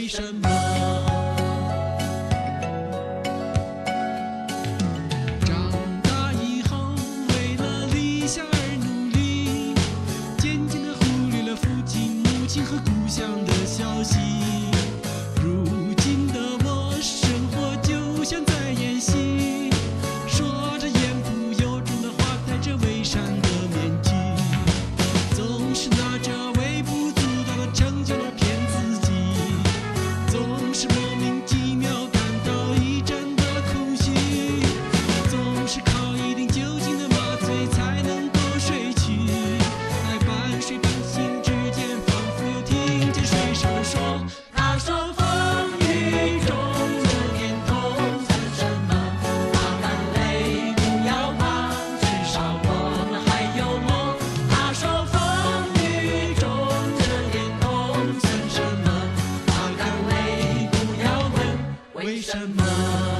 为什么？长大以后，为了理想而努力，渐渐地忽略了父亲、母亲和故乡的消息。如今的我，生活就像在演戏，说着言不由衷的话，戴着伪善的面具，总是拿着微不足道的成就来骗自己，总是莫名其妙感到一阵的空虚，总是靠一定酒精的麻醉才能够睡去，在半睡半醒之间，仿佛又听见水声说：他说风雨中的天空算什么？擦干泪不要怕，至少我们还有梦。他说风雨中的天空算什么？擦干泪不要问为什么。